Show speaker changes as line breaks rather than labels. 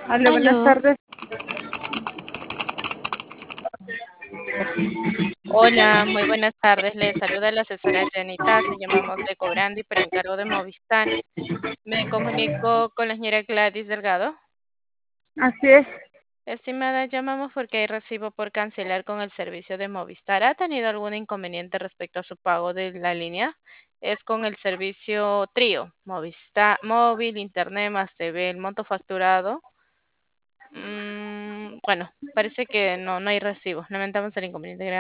Hola, buenas
Aló,
tardes.
hola, muy buenas tardes. Le saluda la asesora Janita. Se llamamos de Cobrandi por encargo de Movistar. Me comunico con la señora Gladys Delgado.
Así es.
Estimada, llamamos porque hay recibo por cancelar con el servicio de Movistar. ¿Ha tenido algún inconveniente respecto a su pago de la línea? Es con el servicio Trío, Movistar, móvil, internet más TV, el monto facturado. Bueno, parece que no hay recibo. Lamentamos el inconveniente.